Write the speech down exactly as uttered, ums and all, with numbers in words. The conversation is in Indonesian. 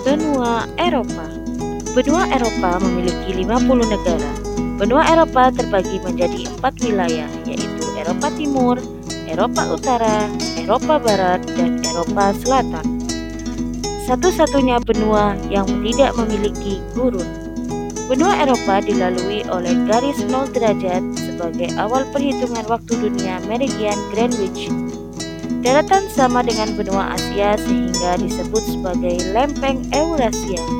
Benua Eropa. Benua Eropa memiliki lima puluh negara. Benua Eropa terbagi menjadi empat wilayah, yaitu Eropa Timur, Eropa Utara, Eropa Barat, dan Eropa Selatan. Satu-satunya benua yang tidak memiliki gurun. Benua Eropa dilalui oleh garis nol derajat sebagai awal perhitungan waktu dunia meridian Greenwich. Daratan sama dengan benua Asia sehingga disebut sebagai lempeng Eurasia.